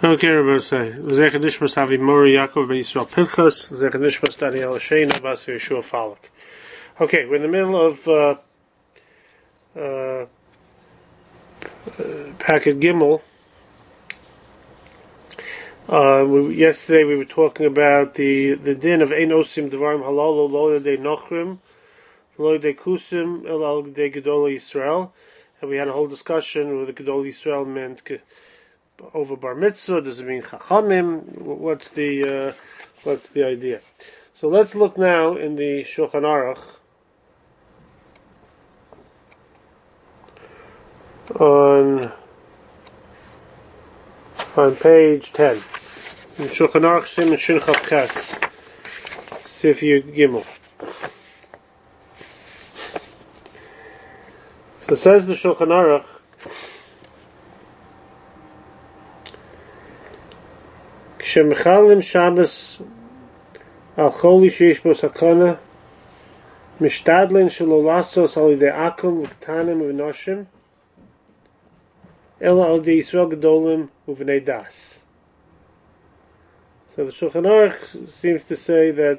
Okay, Rabbi say, Zech Nishmas Avi Mori Yaakov Ben Yisrael Pinchas, Zech Nishmas Daniel Shein Abbas Yeshua Falak. Okay, we're in the middle of Packet Gimel. Yesterday we were talking about the din of Ein Osim Dvarim Halal Lo Yedei Nochrim Lo Yedei Kusim El Al Yedei Gedol Yisrael, and we had a whole discussion whether Gedol Yisrael meant over bar mitzvah. Does it mean chachamim? What's the idea? So let's look now in the Shulchan Aruch on page 10. In Shulchan Aruch Siman Shin Chav Ches Sif Yud Gimel. So it says the Shulchan Aruch, Shemchalim Shabbos al Choli Sheish Bo Sakana Mishtadlin Shelo Lasos al Yidei Akum V'Ktanim V'Noshim Ela al Yidei Yisrael Gedolim U'Vnei Das. So the Shulchan Aruch seems to say that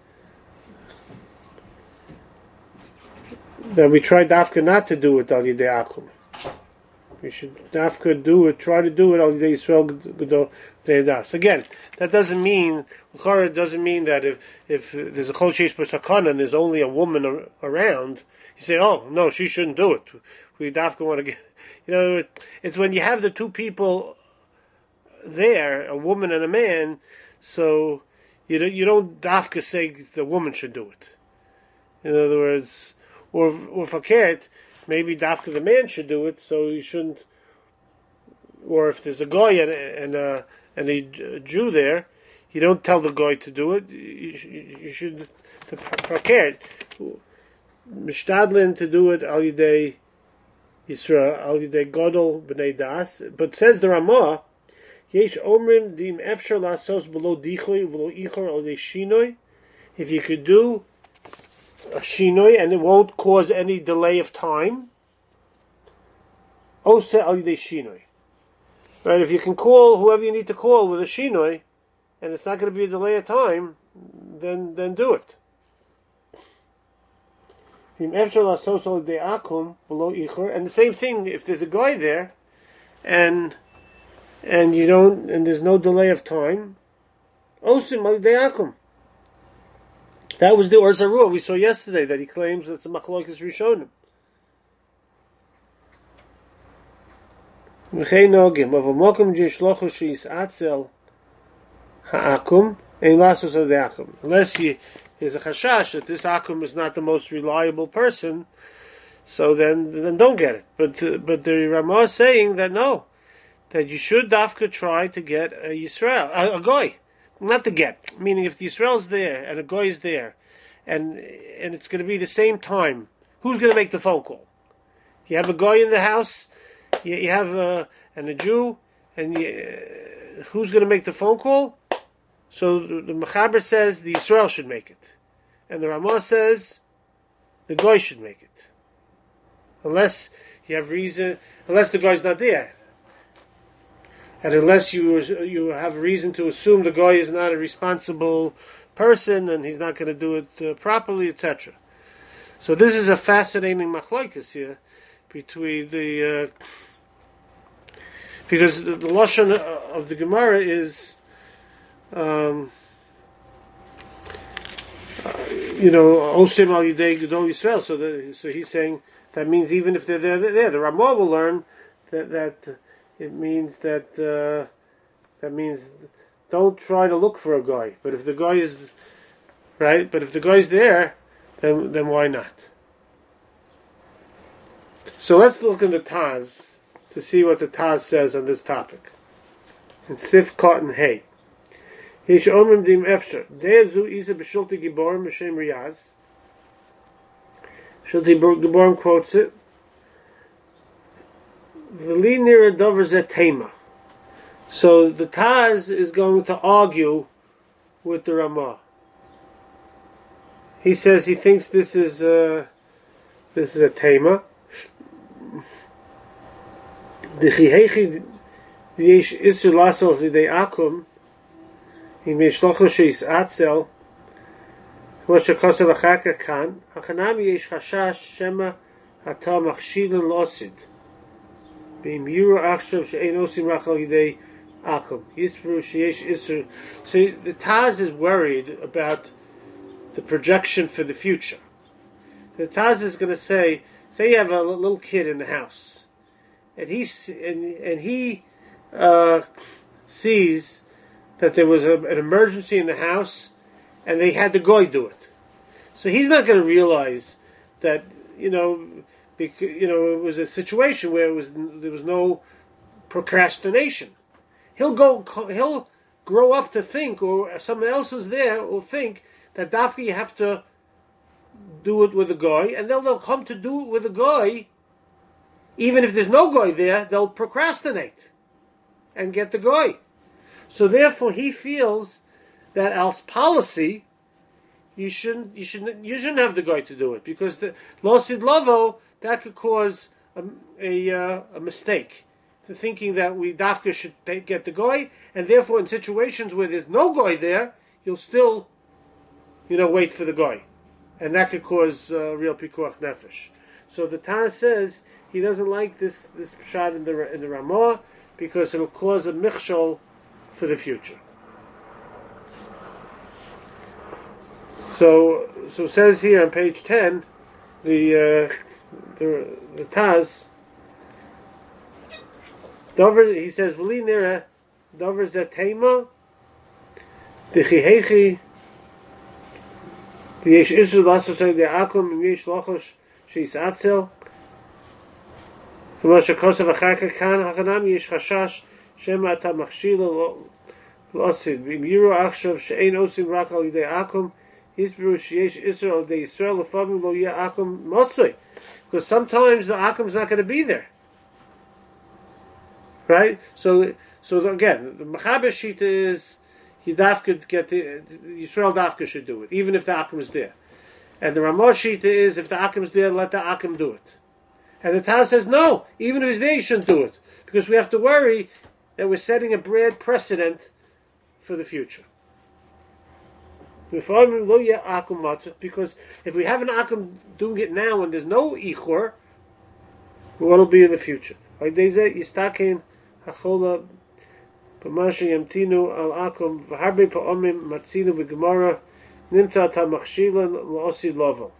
we try dafka not to do it al Yidei Akum. We should dafka do it, try to do it al Yidei Yisrael Gedolim. Again, that doesn't mean that if there's a chol sheish b'sakana and there's only a woman around, you say, oh no, she shouldn't do it. We dafka want to get, it's when you have the two people there, a woman and a man, so you don't dafka say the woman should do it. In other words, or fakert, maybe dafka the man should do it, so you shouldn't. Or if there's a guy and a Jew there, you don't tell the guy to do it. You should fakert mishtadlin to do it al yidei Yisrael al yidei Gadol b'nei Das. But says the Ramah, yesh omrim dim efshar lasos below dichoy below ichor al yidei shinoi. If you could do a shinoi and it won't cause any delay of time, ose al yidei shinoi. Right, if you can call whoever you need to call with a shinoi, and it's not going to be a delay of time, then do it. And the same thing if there's a guy there, and you don't, and there's no delay of time. Osim al de'akum. That was the Or Zarua we saw yesterday that he claims it's a machlokas rishonim. Unless he has a chashash that this akum is not the most reliable person, so then don't get it. But the Ramah is saying that no, that you should dafka try to get a Yisrael, a goy, not to get. Meaning, if the Yisrael's there and a goy is there, and it's going to be the same time, who's going to make the phone call? You have a goy in the house. You have and a Jew, and who's going to make the phone call? So the Mechaber says the Yisrael should make it, and the Ramah says the Goy should make it, unless you have reason, unless the Goy's not there, and unless you have reason to assume the Goy is not a responsible person and he's not going to do it properly, etc. So this is a fascinating machlokes here between the. Because the lashon of the Gemara is, osim al yidei Gedol Yisrael. So he's saying that means even if they're there, the Ramah will learn that it means that means don't try to look for a guy. But if the guy is right, but if the guy's there, then why not? So let's look in the Taz to see what the Taz says on this topic. In Sif Cotton Hay. Yesh omrim dim efshar. De'ezu isa b'shulti giborim b'shem Riyaz. Shulti Giborim quotes it. V'li nira dover zeh tema. So the Taz is going to argue with the Ramah. He says he thinks this is a tema. The chihechi Yesh isu lasos idei akum. Im yeshlocho sheis atzel. What shekosav achaka kan. Hachanami yesh chashash shema hata machshilin losid. Beim yuru achshav she'ein osim rachal idei akum. Yisru sheyesh isu. So the Taz is worried about the projection for the future. The Taz is going to say you have a little kid in the house, and he sees that there was an emergency in the house, and they had the goy do it. So he's not going to realize that it was a situation where there was no procrastination. He'll grow up to think, or someone else is there will think that dafka you have to do it with a goy, and they'll come to do it with a goy. Even if there's no goy there, they'll procrastinate and get the goy. So therefore, he feels that als policy, you shouldn't have the goy to do it, because the losid lovo, that could cause a mistake, to thinking that we dafka should get the goy, and therefore in situations where there's no goy there, you'll still wait for the goy, and that could cause real pikuach nefesh. So the Taz says he doesn't like this pshat in the Ramah, because it'll cause a michshol for the future. So it says here on page 10, the Taz, Dover, he says v'li nira Dover zetema dechihechi. Yesh isu lasos de akum yesh lochosh sheis atzel. K'mo shekosav achaka kan hachanam yesh chashash shema ata machshila losid b'im yiru achshav she'ein osim rak al yidei akum hisbru sheyesh isu al yidei Yisrael lefavim lo yeh akum motzoi, because sometimes the akum's not going to be there, right? So again, the Mechaber Shita is Yisrael dafka should do it, even if the akum is there. And the Ramah Shita is, if the akum is there, let the akum do it. And the Taz says, no, even if he's there, you shouldn't do it, because we have to worry that we're setting a bad precedent for the future. Because if we have an akum doing it now and there's no ichor, what will be in the future? B'masha yamtinu al akum v'harbe pa'omim matzinu b'gemara nimta ta machshilan l'osi lovo.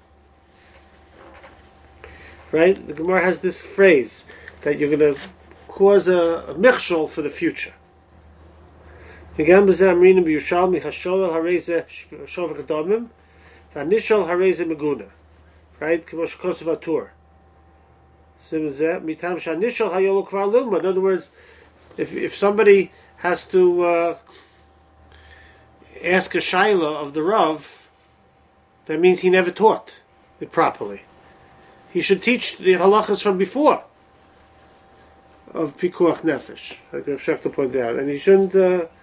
Right? The Gemara has this phrase that you're going to cause a michshol for the future. Again, b'zeh amrinim b'Yushalmi hasholah hareze shovach adomim v'anishol hareze meguna. Right? K'mosh kosav atur. So b'zeh mitam sh'anishol hayolo kvar luma. In other words, if somebody has to ask a shaila of the Rav, that means he never taught it properly. He should teach the halachas from before of pikuach nefesh, like Rav Shechta pointed out, and he shouldn't.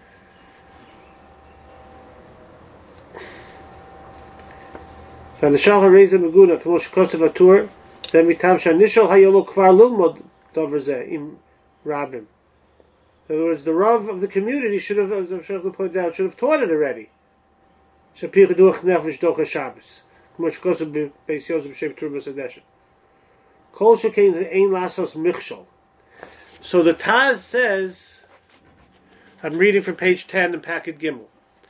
V'anishal hareza meguna k'mo shekosav atur zeh mitam sh'anishal hayolo kvar lilmod dover zeh im rabim. In other words, the Rav of the community should have, as Rav Shechta pointed out, should have taught it already. Shapir duach nefesh docha Shabbos. K'mo shekosav b'beis Yosef b'shem Trumas Adeshin. Kol shekein ein lasos michshol. So the Taz says, I'm reading from page 10 in Packet Gimel.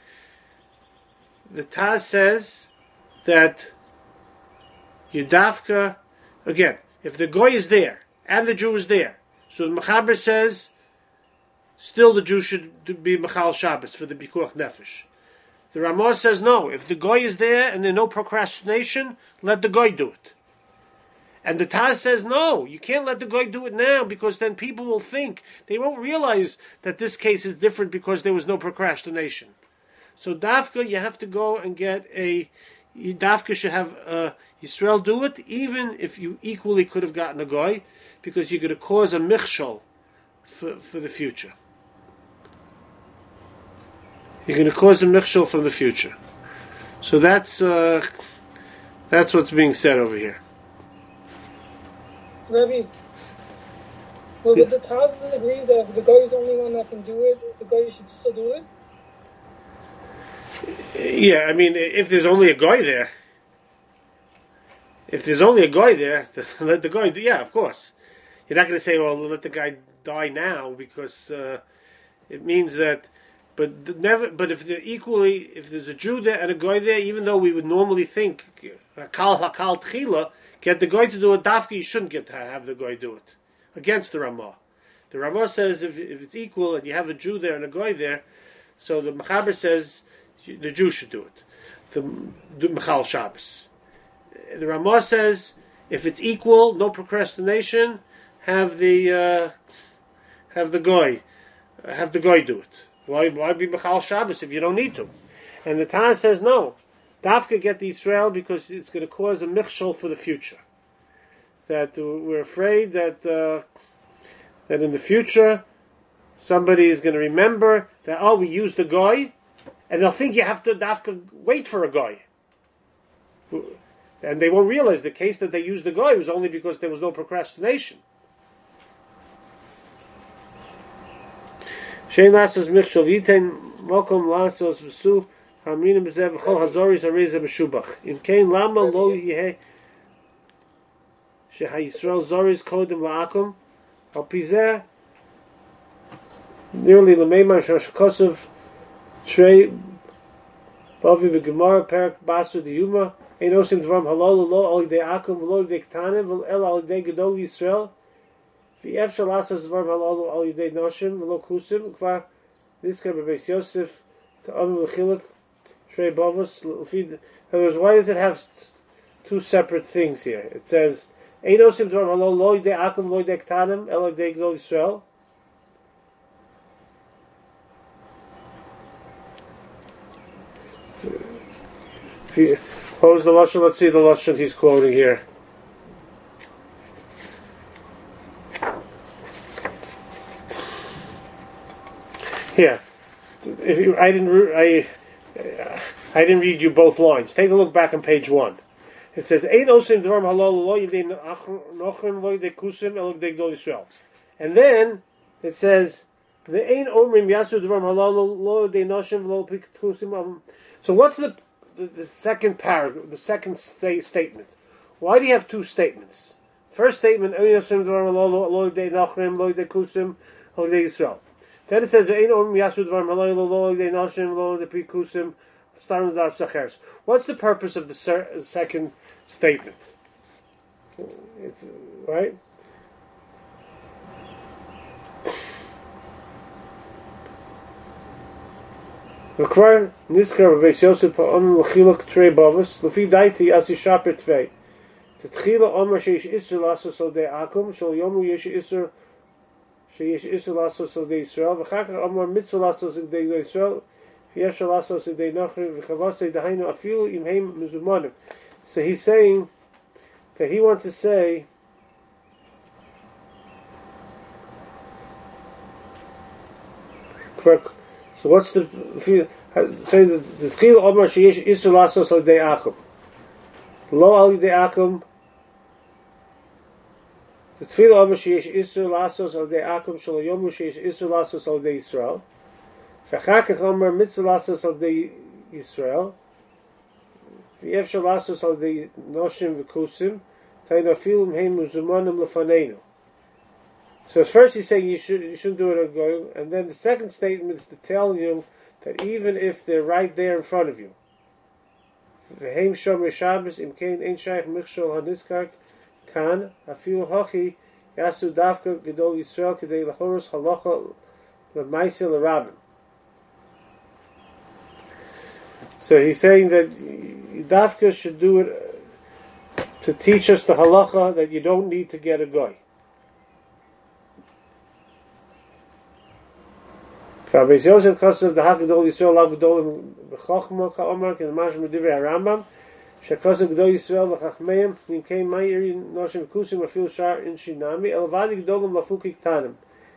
The Taz says that Yudafka, again, if the Goy is there and the Jew is there, so the Mechaber says, still the Jew should be Mechal Shabbos for the Bikuach Nefesh. The Ramah says no, if the Goy is there and there's no procrastination, let the Goy do it. And the Taz says no, you can't let the Goy do it now, because then people will think, they won't realize that this case is different because there was no procrastination. So Dafka, you have to go and get Dafka should have Yisrael do it, even if you equally could have gotten a Goy, because you're going to cause a michshol for the future. You're going to cause a michshol from the future. So that's what's being said over here. Rabbi, Well, the Taz agree that if the guy is the only one that can do it, the guy should still do it? Yeah, I mean, if there's only a guy there, let the guy do, yeah, of course. You're not going to say, well, let the guy die now, because it means that, but never. But if they're equally, if there's a Jew there and a guy there, even though we would normally think hakal tchila, get the guy to do a dafka, you shouldn't get to have the guy do it against the Ramah. The Ramah says if it's equal and you have a Jew there and a guy there, so the Mechaber says the Jew should do it. The Mechal Shabbos. The Ramah says if it's equal, no procrastination, have the guy do it. Why be Mechal Shabbos if you don't need to? And the Taz says no. Dafka get the Israel because it's going to cause a michshol for the future. That we're afraid that in the future somebody is going to remember that we used a guy, and they'll think you have to dafka wait for a guy, and they won't realize the case that they used the guy was only because there was no procrastination. Shein lasos michshol yiten welcome lasos v'su haminim b'zev v'chol hazoris arezeh b'shubach in kein lama lo yeh shehayisrael zoris kodem la'akum al pizeh nearly l'meimah shashkosov shrei bavi b'gemara perak basu diyuma ein osim dvarim halal lo al yidei akum lo yidei ktanim v'el al yidei gedol Yisrael. V'yev shalasas dvar halalu al yidei noshim v'lo kusim kvar niskar b'beis Yosef to amu l'chiluk shrei bavos l'fid. In other words, why does it have two separate things here? It says ein osim dvar halalu lo yidei akum lo yidei ktanim el yidei gedol Yisrael. What was the lashon? Let's see the lashon he's quoting here. Here, I didn't read you both lines. Take a look back on page 1. It says, "Ein osim dvarim halal lo yidei nochim lo yidei kusim el yidei gedol Yisrael," and then it says, "The ein omrim yasu dvarim halal lo yidei noshim lo yidei kusim." So what's the second paragraph, the second statement? Why do you have two statements? First statement, ein osim dvarim halal lo yidei nochim lo yidei kusim lo yidei Yisrael. Then it says, what's the purpose of the second statement? It's, right? L'kvar niskar b'beis Yosef ha'om l'chiluk trei bavos l'fi daiti as yishaper tvei. T'tchila omer sheish isur lasos al dei akum shol yomu yesh isur שיש איסור לעשות על ידי ישראל, ואחר כך אמר מצווה לעשות על ידי ישראל, ויש לעשות על ידי נוכרים, וחבסי דהיינו אפילו אם הם מזומנים. So he's saying that he wants to say so what's the say the tchil omar sheyesh isur lasos al yedei akum lo al yedei akum. The tefillah omer sheyesh isur lasos al yedei akum shelo yomu sheyesh isur lasos al yedei Yisrael. V'achar kach omer mitzvah lasos al yedei Yisrael. V'yefshar lasos al yedei noshim v'kusim. Tainu afilu m'heim muzumanim lefaneinu. So first he's saying you shouldn't do it, and then the second statement is to tell you that even if they're right there in front of you, v'heim shomer Shabbos im kein ein shaykh michshol haniskar. Kan afilu hachi yasu dafka gedol Yisrael kedei lachoros halacha lemaisa l'rabim. So he's saying that dafka should do it to teach us the halacha that you don't need to get a goy. Fa'beis Yosef kasav the hakadol Yisrael lavudol b'chochma ka'omar k'namash medivrei Rambam. Shekasav gedol Yisrael v'chachmeim nimkein ma'iri noshim kusim afil shar in shinami elvadi gedolim lafuki ktanim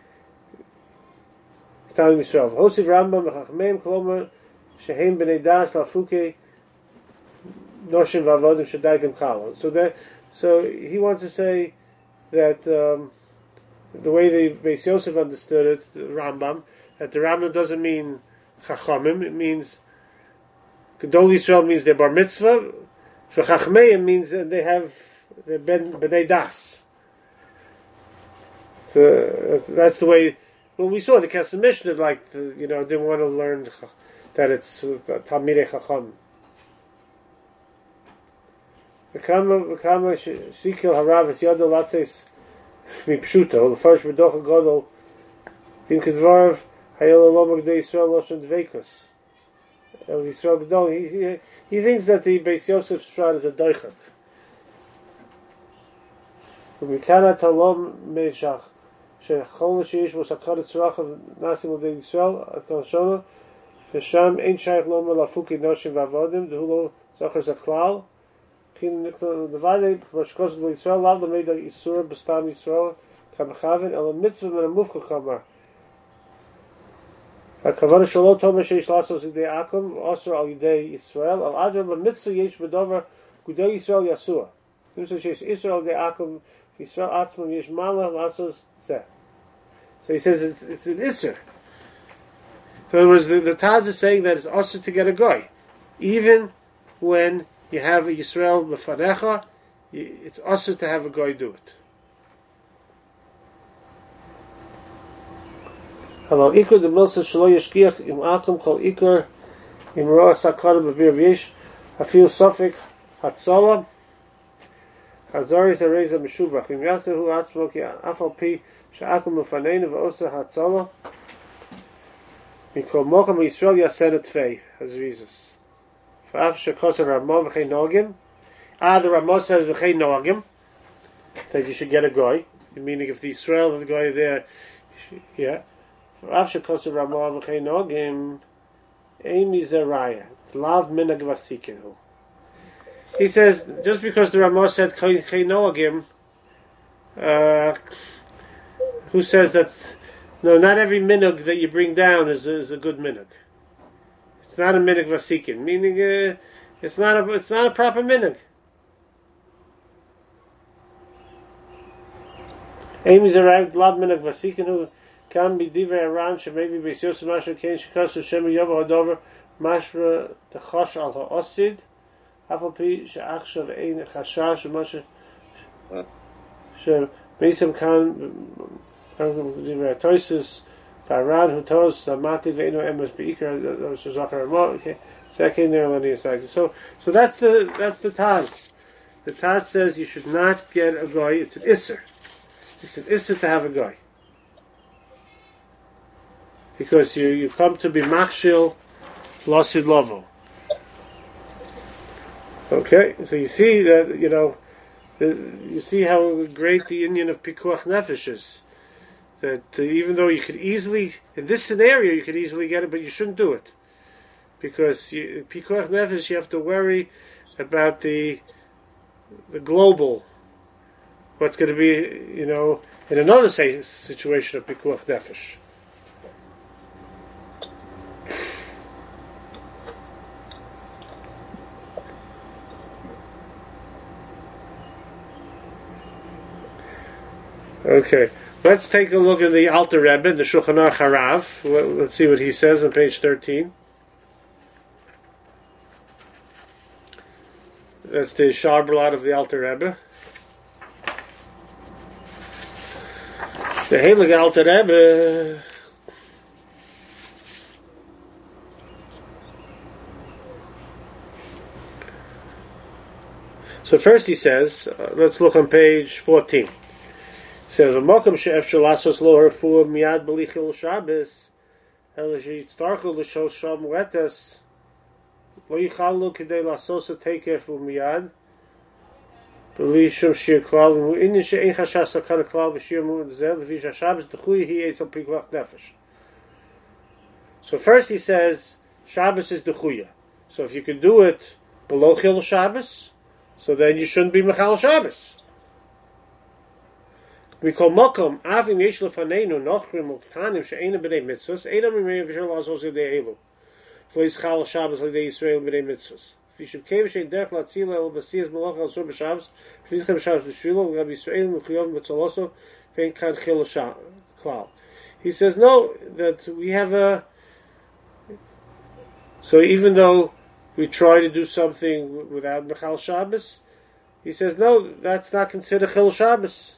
Yisrael v'hosiv Rambam v'chachmeim kolomar shehem b'nei das lafuki noshim v'avodim shadaitim kalo. So he wants to say that the way the Beis Yosef understood it, the Rambam, that the Rambam doesn't mean Chachamim, it means Gedol Yisrael means they're Bar Mitzvah, for Chachmeim means that they're B'nai Das. So that's the way. Well, we saw the Kesef Mishnah, didn't want to learn that it's Talmidei Chacham. V'kama shikil harav es yado latzes mipshuto l'farsh b'docha gadol din kedvarav hayel olom agdei Yisrael loshen dveikus el Yisrael gadol. He thinks that the Beis Yosef Shran is a doichet. V'mikana talom meishach shechol sheish v'sakar tzrach of nasim l'dei Yisrael at kol shona v'sham ein shaykh lomer lafuki noshim v'avodim d'hulo zachar zaklal. The Valley, Mashkos of Israel, love the made of Isur, Bastam Israel, Kamachavin, El Mitzvah, and a Mufka Kamar. A Kavana Shalot, Thomas Sheish Lasos, Idei Akum, Osir al Idei Israel, Al Adram, a Mitzvah Yesh Bedover, Gudei Israel Yasua. Mitzvah Sheish Israel, Idei Akum, Israel Atzman Yesh Mala, Lasos, Zeh. So he says it's an Isser. So in other words, the Taz is saying that it's Osir to get a guy. Even when you have a Yisrael Mefanecha, it's also to have a guy do it. Halal Iker the Milsa Shlo Yeshkiach Im Atom Kol Iker Im Roa Sakara B'Bir V'Yesh Hafil Sofik Hatzalah Hazaris Areza Meshubach Im Yasehu Atzmo Ki Afal Pi Sha'akum Mefaneinu V'Osa Hatzalah Mikol Mokam Yisrael Yasen Tvei Hazrizos. The Ramah says v'chei noagim that you should get a guy. Meaning, if the Israel the guy there, yeah. Ramah v'chei noagim, Amy Zeraya, lav minag vasikinu. He says just because the Ramah said v'chei noagim, who says that? No, not every minug that you bring down is a good minug. It's not a minhag vasikin, meaning it's not a proper minhag. Amy's arrived lab minhag vasikin who can be divrei aran shemayvi Beis Yosef mashu kein shekasu shem yavo hadover mashra techosh al ha'osid afal pi she'achshav ein chashash u'mashu she'meisam kan divrei toisus Faran who told Samati Veino Emes Beikar Zachar Ramah. Okay, second there on the side. So that's the Taz. The Taz says you should not get a guy. It's an Isser. It's an Isser to have a guy because you've come to be Machshil Lasid Lovo. Okay, so you see that you see how great the union of Pikuach Nefesh is. That even though you could easily, in this scenario, you could easily get it, but you shouldn't do it. Because Pikuach Nefesh, you have to worry about the global, what's going to be, in another situation of Pikuach Nefesh. Okay. Let's take a look at the Alter Rebbe, the Shulchan Aruch Harav. Let's see what he says on page 13. That's the Sharbalat of the Alter Rebbe. The Heilig Alter Rebbe. So first he says, let's look on page 14. Says a mokum she'efshel lasos lo herfu miyad belichil Shabbos el sheyitztarchu l'shol sham wetas lo yichalu k'dei lasos teikef miyad beli shum shir klal v'inin she'ein chashash sakar klal v'shir mu'ud zel v'vish ha-Shabbos d'chui hi eitzel pikuach nefesh. So first he says Shabbos is d'chuya. So if you could do it below chil Shabbos, so then you shouldn't be mechal Shabbos. We call makom avim yesh lefaneinu nochrim uktanim she'ena b'nei mitzvos eina mimei v'shel lazos yedei elu v'lo yischal Shabbos l'dei Yisrael b'nei mitzvos v'yishav kev she'en derech latzila el b'siyas melach al sur b'Shabbos v'yischav b'Shabbos b'shvilo l'gab Yisrael m'chuyov b'tzoloso Vein kan chil klal. He says no, that we have a. So even though we try to do something without Mechal Shabbos, he says no, that's not considered Chil Shabbos.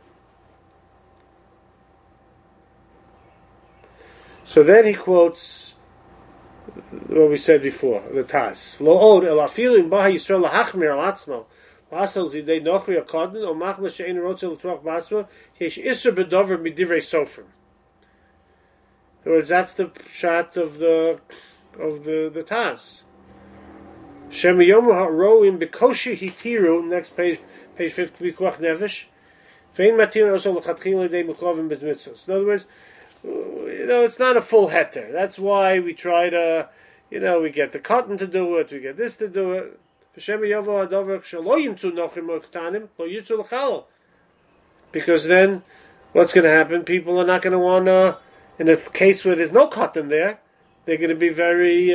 So then he quotes what we said before, the Taz. Lo od el afilim baha Yisrael lahachmir al atzmo. Lasel zidei nochri akodin o machma she'en rotzel l'tuach b'atzmo yesh isser bedover midivrei sofrim. In other words, that's the shot of the Taz. Shem yomu ha'roim bekoshi hitiru. Next page 50. Bikuach nevesh. Vein matir also l'chatchil l'dei mechovim b'mitzvos. In other words, it's not a full heter. That's why we try to, we get the cotton to do it, we get this to do it. Because then, what's going to happen? People are not going to want to, in a case where there's no cotton there, they're going to be very,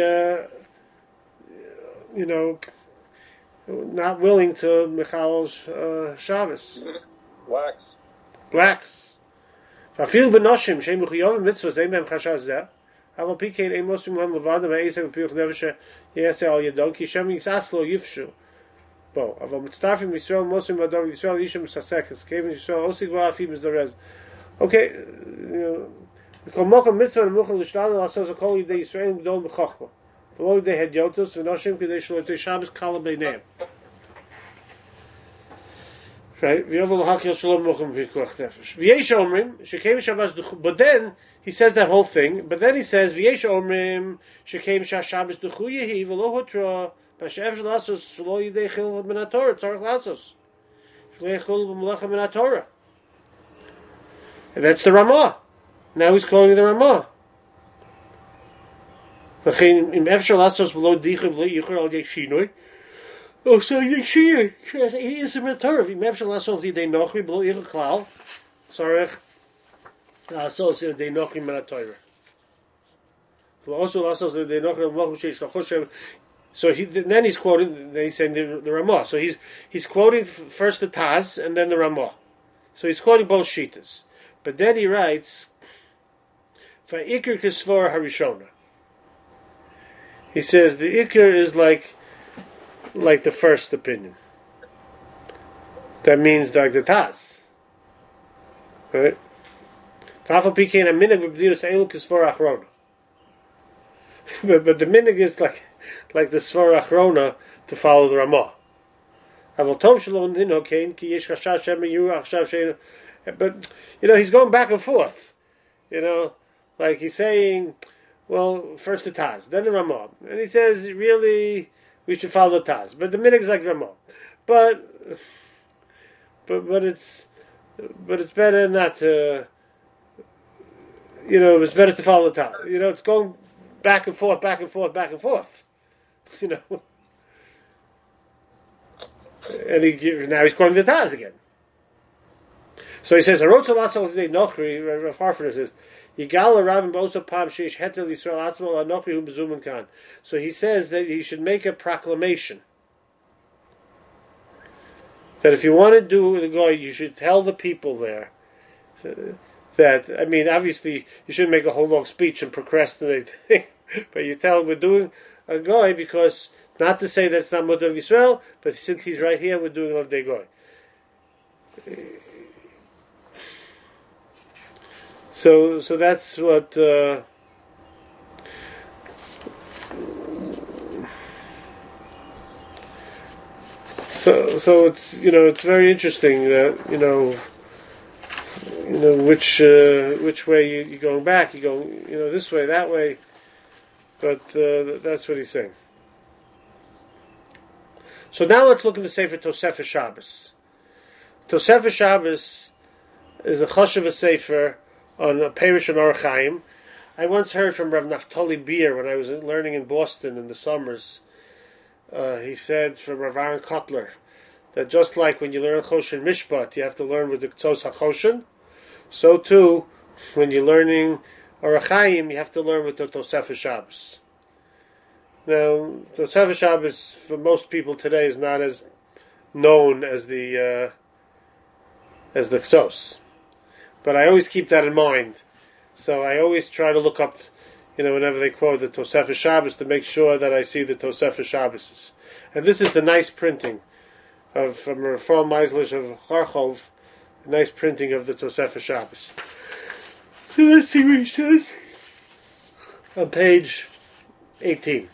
not willing to Michal Shabbos. Blacks. Afil benoshim sheim mechuyavim mitzvahs ein behem chashav zeh. Aval pikein ein mosim lam levada ve'esev v'piyuch neveshe yeseh al yadon ki shem yisatz lo yifshu. Bo, aval mitztafim Yisrael mosim v'adov Yisrael yishem sasekes. Kevin Yisrael osig v'afim mizdorez. Okay, kol mokom mitzvah nemuchel l'shtadel asos akol yidei Yisrael gdol b'chochma. V'lo yidei hedyotos v'noshim k'dei shlo yitei Shabbos kala b'neihem. Right? But then he says that whole thing. But then he says, "V'yesh omrim shekem shabbos duchuyehi v'lo hutra b'she'ef shelasos shelo yidei chil min haTorah tzarich lasos shelo yechol b'melacha min haTorah." And that's the Ramah. Now he's quoting the Ramah. V'chein im ef shelasos v'lo dichav v'lo yichur al yeshinoi. Oh, so Yeshia, he is a Torah. If you have Shalasol, they nochri below Ichel Klal. Sorry, Lasos they nochri min Torah. Also, Lasos they nochri Malchus Sheish Lachoshem. So then he's quoting. Then he's saying the Ramah. So he's quoting first the Taz and then the Ramah. So he's quoting both shitas. But then he writes, "Va'ikir kisvor harishona." He says the ikir is like the first opinion. That means like the Taz. Right? But the minig is like the Svar Achrona to follow the Ramah. But he's going back and forth. Like he's saying, well, first the Taz, then the Ramah. And he says, really, we should follow the Taz. But the minig is like Ramah. But it's better not to, it's better to follow the Taz. It's going back and forth. And now he's quoting the Taz again. So he says, Rav Harford says, so he says that he should make a proclamation that if you want to do the goy, you should tell the people there that, obviously you shouldn't make a whole long speech and procrastinate, but you tell we're doing a goy because, not to say that it's not Mudar Yisrael, but since he's right here, we're doing Lav Dei Goy. So that's what. So it's it's very interesting that which way you're going back. You go this way, that way, but that's what he's saying. So now let's look at the Sefer Tosefes Shabbos. Tosefes Shabbos is a choshev sefer on a Perush and Orach Chaim. I once heard from Rav Naftali Beer when I was learning in Boston in the summers. He said from Rav Aaron Kotler that just like when you learn Choshen Mishpat, you have to learn with the Ktsos HaChoshen, so too, when you're learning Orach Chaim, you have to learn with the Tosefes Shabbos. Now, the Tosefes Shabbos, for most people today, is not as known as the Ktsos. But I always keep that in mind. So I always try to look up, whenever they quote the Tosefes Shabbos, to make sure that I see the Tosefes Shabbos. And this is the nice printing from Reform Meislish of Charchov, a nice printing of the Tosefes Shabbos. So let's see what he says on page 18.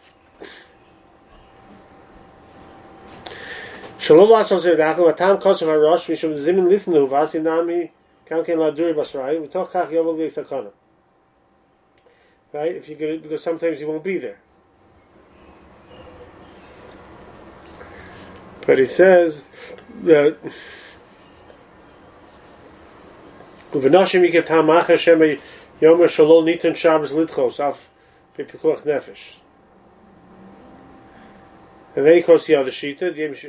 Shalom lasos yedachim atam kosev harosh mishum zimin lisnu vasi nami kamken laduri basrai utoch kach yovel v'isakana. Right? Because sometimes he won't be there. But he says that V'nashim yiketam acher shema yomer shalol nitan Shabbos lidchos af b'pikuach nefesh. And then he quotes the other shita.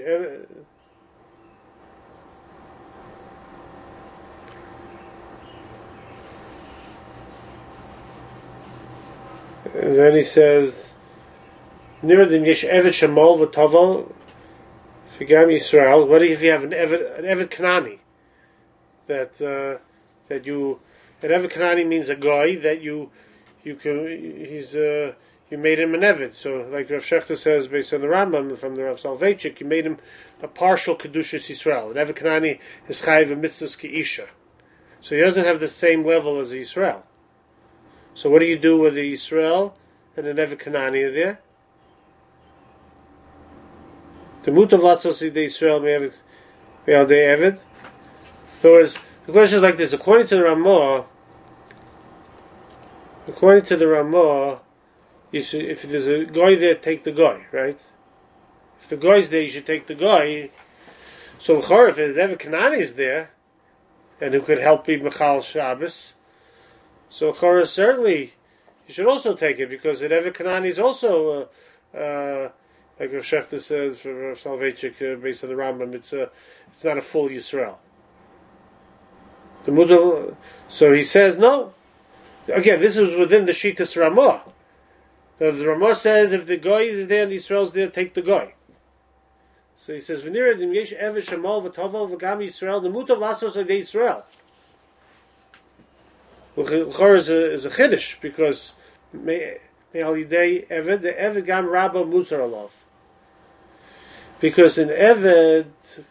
And then he says, "Nira din yesh evet shemol v'tovel figam Yisrael." What if you have an evet Kanani? That you an evet Kanani means a guy that you made him an Evet. So, like Rav Shechter says, based on the Rambam from the Rav Soloveitchik, you made him a partial Kedushas Yisrael. An Evet Kanani is Chayiv a Mitzvahs Ke'isha. So he doesn't have the same level as Yisrael. So what do you do with the Yisrael and an Evet Kanani there? The Mutav Latzos the Yisrael Me'al De Evet. In other words, the question is like this. According to the Ramah, if there's a guy there, take the guy, right? If the guy's there, you should take the guy. So, if there's ever Kanani is there, and who could help be Mechal Shabbos, so certainly you should also take it, because the ever Kanani is also, like Rav Shechter says, for Rav Soloveitchik, based on the Rambam, it's not a full Yisrael. So he says, no. Again, this is within the Shitas Ramah. So the Ramah says, if the guy is there and the Yisrael's there, take the guy. So he says, "V'nira dim yesh evet shemal v'tovel v'gam Yisrael the mutav lasos ade Yisrael." L'chor is a chiddush, because me al yidei evet the evet gam rabba mutar alav. Because in evet,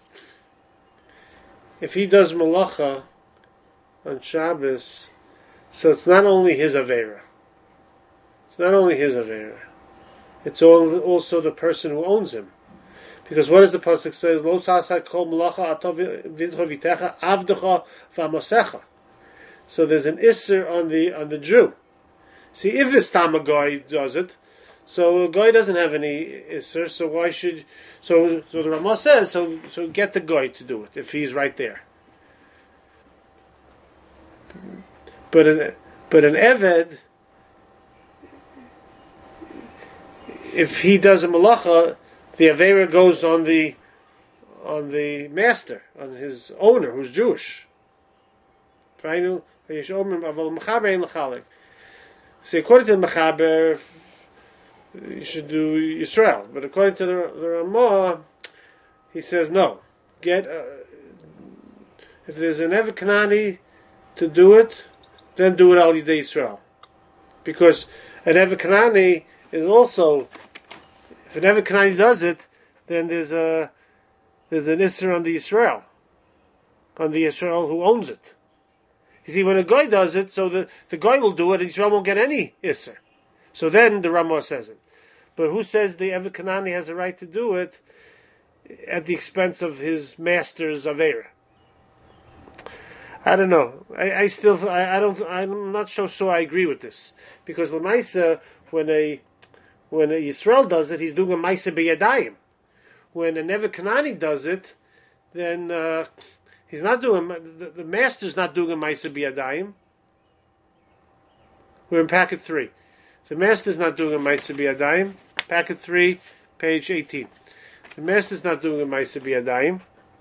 if he does malacha on Shabbos, so it's not only his avera. It's not only his avera. It's also the person who owns him. Because what does the pasuk say? Lo sa'asat kol malacha atov vidcha vitecha avdecha v'amosecha. So there's an isser on the Jew. See, if this time a guy does it, so a guy doesn't have any isser. So why should? So the Ramah says, so get the guy to do it if he's right there. But an Eved, if he does a malacha, the Avera goes on the master, on his owner, who's Jewish. See, according to the Mechaber, you should do Yisrael. But according to the Ramah, he says no. If there's an Evet Kanani to do it, then do it al Yidei Yisrael. Because an Evet Kanani is also, if an Evet Kanani does it, then there's an Isser on the Yisrael who owns it. You see, when a guy does it, so the guy will do it, and Yisrael won't get any Isser. So then the Ramah says it. But who says the Evet Kanani has a right to do it at the expense of his master's Avera? I don't know. I'm not so sure I agree with this, because Lamaisa, when a Yisrael does it, he's doing a Maisa b'yadayim. When a Evet Kanani does it, then he's not doing the master's not doing a Maisa b'yadayim. We're in packet 3. The master's not doing a Maisa b'yadayim. Packet 3, page 18. The master's not doing a Maisa b'yadayim.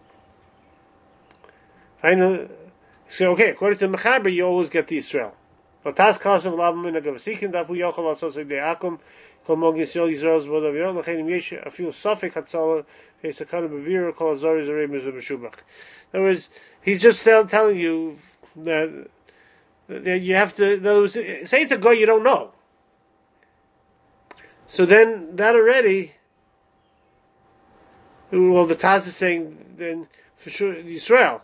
So, okay, according to Mechaber, you always get the Yisrael. Vatas kashav labam in a gavasikin dafu yochel asosek de'akum kol mog Yisrael Yisrael's vod of Yisrael l'chenim yesh afil sofek hatzala v'yisakana b'vira kol azari zarei mizu b'shubach. In other words, he's just telling you, that you have to those say it's a guy you don't know. So then that already, well, the Taz is saying then for sure Yisrael.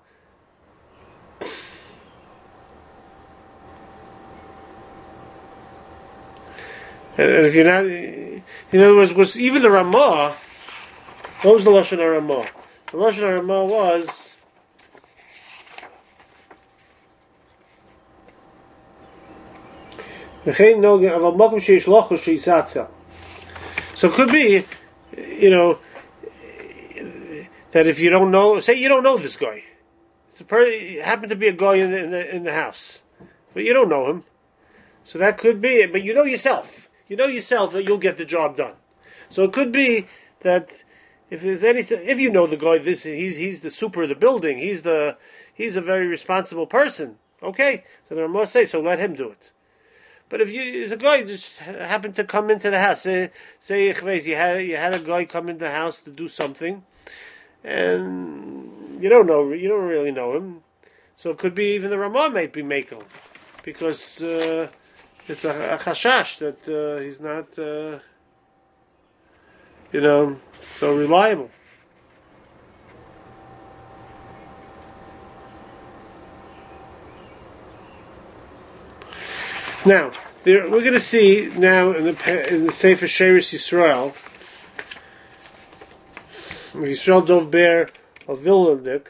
And if you're not, in other words, was even the Ramah. What was the Lashon HaRamah? The Lashon HaRamah was so it could be, that if you don't know, say you don't know this guy, it's happened to be a guy in the house, but you don't know him, so that could be it. But you know yourself that you'll get the job done. So it could be that if there's if you know the guy, he's the super of the building, he's a very responsible person. Okay, so the Ramah say, so let him do it. But if there's a guy just happened to come into the house, say you had a guy come into the house to do something, and you don't really know him, so it could be even the Ramah might be makel, because it's a chashash that he's not so reliable. Now, we're going to see now in the Sefer Sheirus Yisrael, Yisrael Dov Ber of Vilnadik,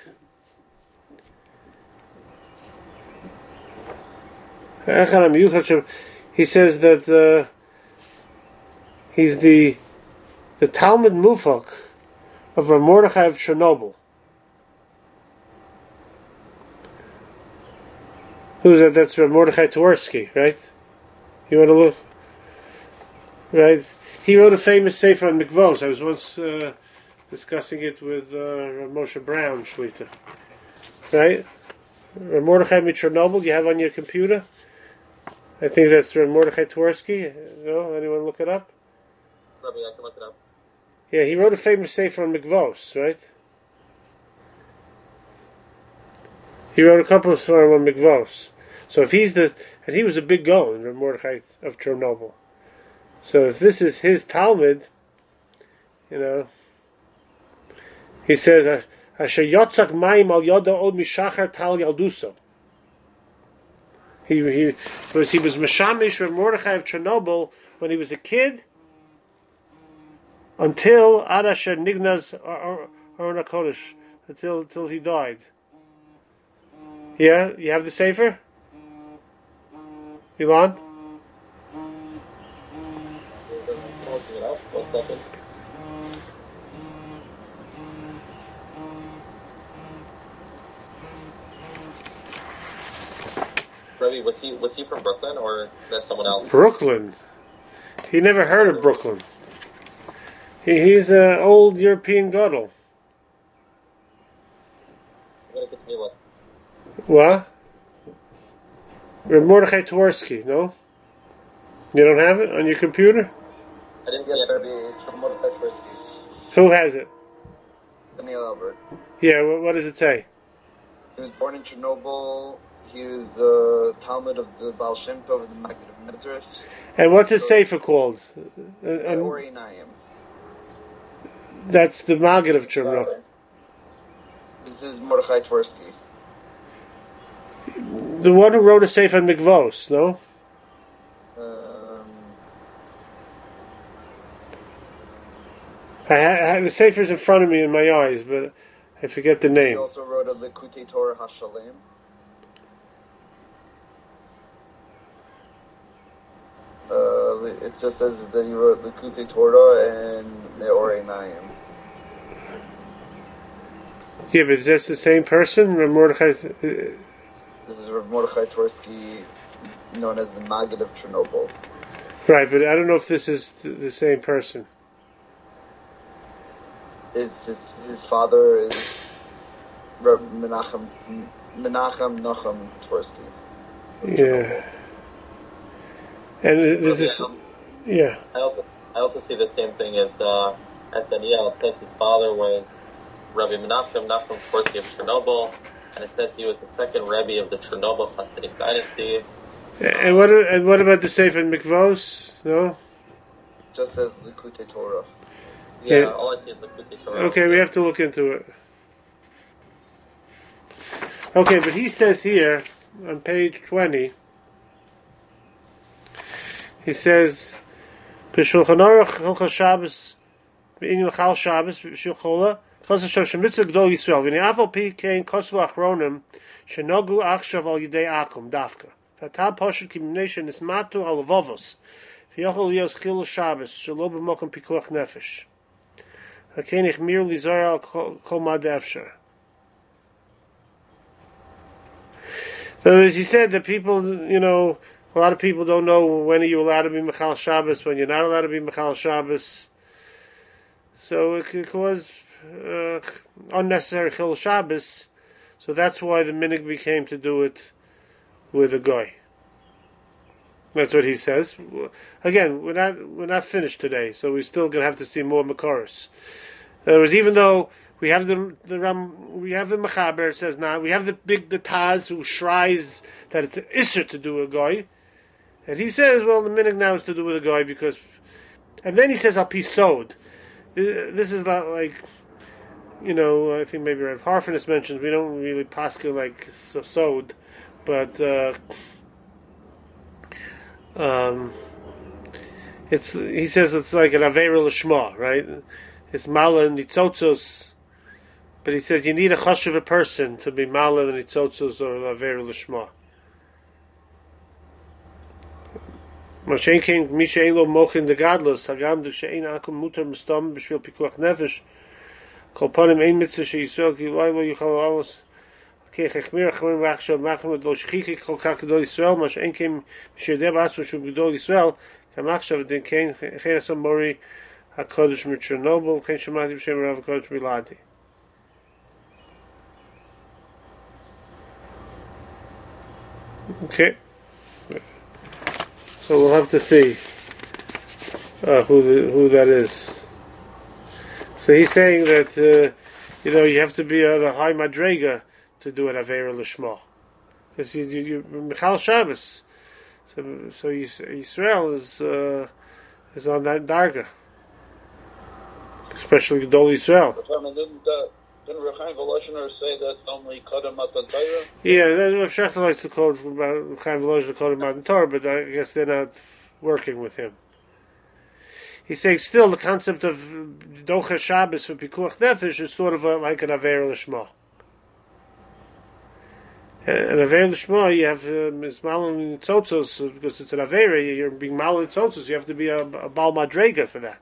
he says that he's the Talmud Mufak of Rav Mordechai of Chernobyl. Who's that? That's Rav Mordechai Twersky, right? You want to look? Right? He wrote a famous sefer on mikvos. I was once discussing it with Rav Moshe Brown, Shlita. Right? Rav Mordechai Chernobyl, you have on your computer? I think that's Rav Mordechai Twersky. No? Anyone look it up? Rabbi, I can look it up. Yeah, he wrote a famous sefer on mikvos, right? He wrote a couple of Svarim on mikvos. So if and he was a big Gaon, Rav Mordechai of Chernobyl. So if this is his Talmud, he says, Asher yotzak mayim al yoda od mishachar tal yalduso. He was Meshamish Rav Mordechai of Chernobyl when he was a kid, until Adasher Nignaz Aron HaKodesh, until he died. Yeah, you have the Sefer? Ilan? Looking it up. 1 second. Rabbi, was he from Brooklyn or that someone else? Brooklyn. He never heard of Brooklyn. He's an old European gadol. I'm going to continue with. What? Rav Mordechai Twersky, no? You don't have it on your computer? I didn't see it. Rabbi, it's from Mordechai Twersky. Who has it? Daniel Albert. Yeah, what does it say? He was born in Chernobyl. He was a Talmud of the Baal Shem Tov of the Maggid of Mezrich. And what's his sefer called? Ori Nayim. That's the Maggid of Chernobyl. This is Mordechai Twersky. The one who wrote a sefer on mikvos, no? I have the sefer's in front of me in my eyes, but I forget the He name. also wrote a Likutei Torah HaShalem. It just says that he wrote Likutei Torah and Me'orei Nayim. Yeah, but that's the same person? Rav Mordechai... This is Rav Mordechai Twersky, known as the Maggid of Chernobyl. Right, but I don't know if this is the same person. His father is Reb Menachem Nachum Twersky. Yeah. And this is... Yeah. I also see the same thing as Daniel. It says his father was Rabbi Menachem Nachum Twersky of Chernobyl, and it says he was the second Rebbe of the Chernobyl Hasidic dynasty. And what about the Sefer Mikvos? No? Just says Likutei Torah. Yeah, Yeah. all I see is Likutei Torah. Okay, we have to look into it. Okay, but he says here, on page 20, he says, B'Shulchan Aruch Hilchos Shabbos, B'Inyan Chal Shabbos, B'Shulchola, Chos HaShem Shemitzvah Gdol Yisrael, V'nei Afal Pi Kein Kosvu Achronim, Shenogu Achshav Al Yidei Akum, Dafka. V'Atam Poshut Ki Mnei Shenismatu Al Levovos, V'Yochol Lios Chilul Shabbos, Shelo B'Mokom Pikuach Nefesh. Hakein Ichmir Lizar Al Kol Mad Efshar. So as he said, that people, a lot of people don't know when are you allowed to be Mechal Shabbos, when you're not allowed to be Mechal Shabbos. So it could cause unnecessary Chil Shabbos. So that's why the minig became to do it with a goy. That's what he says. Again, we're not finished today, so we're still going to have to see more Makoros. In other words, even though we have the Mechaber, it says now, we have the Taz who shries that it's an Isser to do a goy. And he says, well, the minig now is to do with a goy because, and then he says, Al Pi Sod. This is not like, I think maybe Rav Harfinus mentions, we don't really paskin like Sod, but he says it's like an Aveira L'Shma, right? It's Mala and Nitzotzos. But he says you need a chashuv person to be Mala and Nitzotzos or Aveira L'Shma. Mashen came Misha Elo Mochin the Gadlos Hagam the Shein Akum Mutar Mustam B'Shvil Pikuach Nefesh Kol Panim Ein Mitzvah She'Yisrael Ki Lo Yuchal Alos Kei Chechmir Achmir Machshav Machmed Lo Shchichi Kol Kach Gedol Yisrael Mashen came Misha Yedeh B'Asma Shu Gedol Yisrael Kamachshav Den Kein Asam Mori HaKodesh Mitzernobel Kein Shemati B'Shem Rav HaKodesh Miladi. Okay. So we'll have to see who that is. So he's saying that you have to be at a high madrega to do an Aveira L'Shma, because you Michal Shabbos. So Yisrael is on that darga, especially Gedol Yisrael. Didn't Rechaim Voloshener say that's only Kodem Matan Torah? Yeah, Rav Shechter likes to quote from Rechaim Voloshener Kodem Matan Torah, but I guess they're not working with him. He's saying still the concept of Docha Shabbos for Pikuach Nefesh is sort of like an Aveira L'Shma. An Aveira L'Shma, you have Mizmal and Tzotzos, because it's an Aveira, you're being Mal and Tzotzos, you have to be a Baal Madrega for that.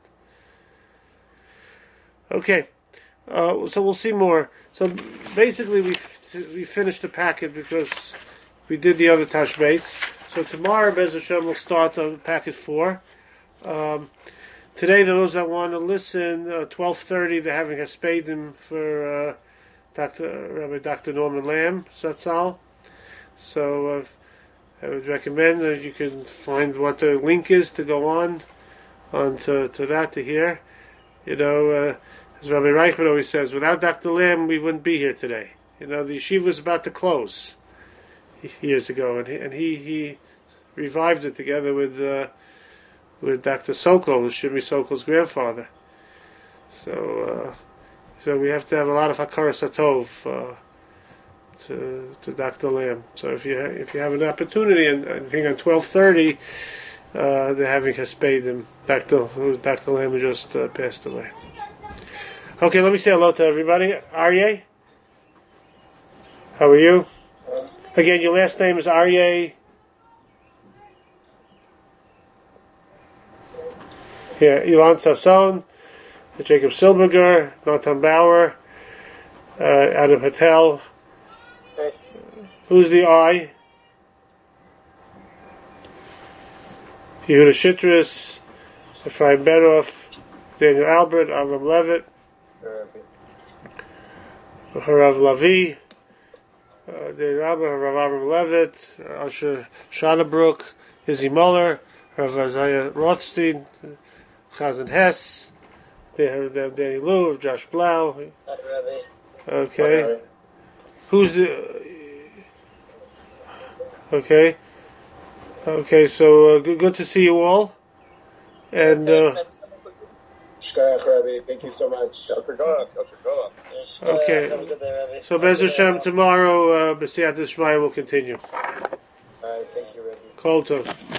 Okay. So we'll see more. So basically, we finished the packet because we did the other Tashbates. So tomorrow, Bez Hashem, will start on packet 4. Today, those that want to listen, 12:30, they're having a spadim for Rabbi Dr. Norman Lamb, Zatzal. So I would recommend that you can find what the link is to go on to that to hear. As Rabbi Reichman always says, without Dr. Lamb, we wouldn't be here today. The yeshiva was about to close years ago, and he revived it together with Dr. Sokol, Shimmy Sokol's grandfather. So we have to have a lot of Hakaras Hatov to Dr. Lamb. So if you have an opportunity, and I think on 12:30 they're having Hespedim. Dr. Lamb just passed away. Okay, let me say hello to everybody. Aryeh, how are you? Again, your last name is Aryeh. Here, Ilan Sasson, Jacob Silberger, Natan Bauer, Adam Patel. Who's the I? Yehuda Shitris, Ephraim Beroff, Daniel Albert, Avram Levitt, Harav Lavi, Daniel Albert, Harav Avram Levitt, Asher Shadabrook, Izzy Muller, Harav Isaiah Rothstein, Chazan Hess, Danny Lou, Josh Blau. Okay. Who's the? Okay. Okay. So good to see you all. And Shkoyach, Rabbi. Thank you so much. Dr. Goff. okay. Have a good day, Rabbi. So Bez Hashem tomorrow, B'siyat Shmaya will continue. All right, thank you, Rabbi. Kol Tov.